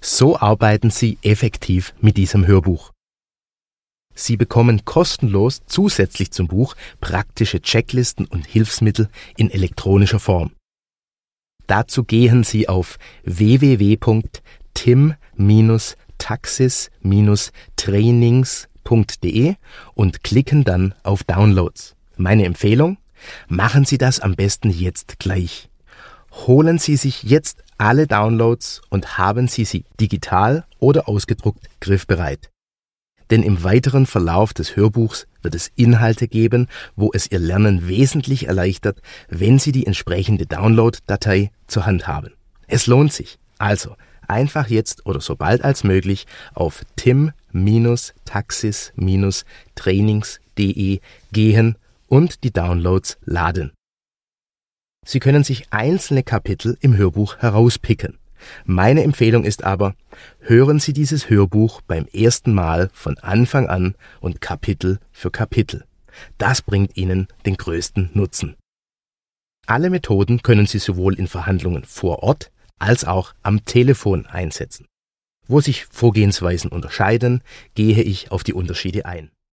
So arbeiten Sie effektiv mit diesem Hörbuch. Sie bekommen kostenlos zusätzlich zum Buch praktische Checklisten und Hilfsmittel in elektronischer Form. Dazu gehen Sie auf www.tim-taxis-trainings.de und klicken dann auf Downloads. Meine Empfehlung: machen Sie das am besten jetzt gleich. Holen Sie sich jetzt alle Downloads und haben Sie sie digital oder ausgedruckt griffbereit. Denn im weiteren Verlauf des Hörbuchs wird es Inhalte geben, wo es Ihr Lernen wesentlich erleichtert, wenn Sie die entsprechende Download-Datei zur Hand haben. Es lohnt sich. Also einfach jetzt oder so bald als möglich auf tim-taxis-trainings.de gehen und die Downloads laden. Sie können sich einzelne Kapitel im Hörbuch herauspicken. Meine Empfehlung ist aber, hören Sie dieses Hörbuch beim ersten Mal von Anfang an und Kapitel für Kapitel. Das bringt Ihnen den größten Nutzen. Alle Methoden können Sie sowohl in Verhandlungen vor Ort als auch am Telefon einsetzen. Wo sich Vorgehensweisen unterscheiden, gehe ich auf die Unterschiede ein.